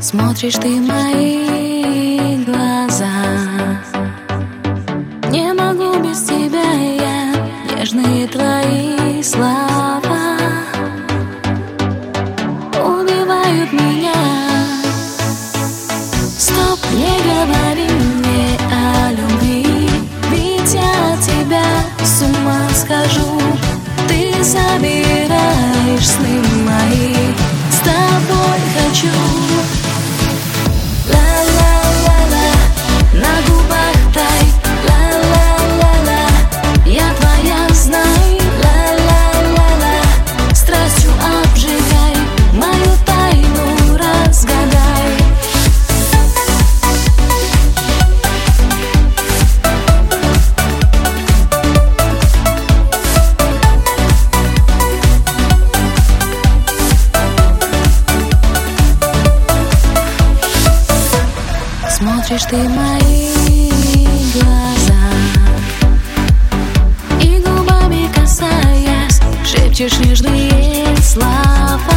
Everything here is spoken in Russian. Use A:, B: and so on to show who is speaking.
A: Смотришь ты в мои глаза, не могу без тебя я. Нежные твои слова убивают меня. Стоп, не говори мне о любви, ведь я от тебя с ума схожу. Ты забираешь сны мои, с тобой хочу. Смотришь ты в мои глаза и губами касаясь, шепчешь нежные слова.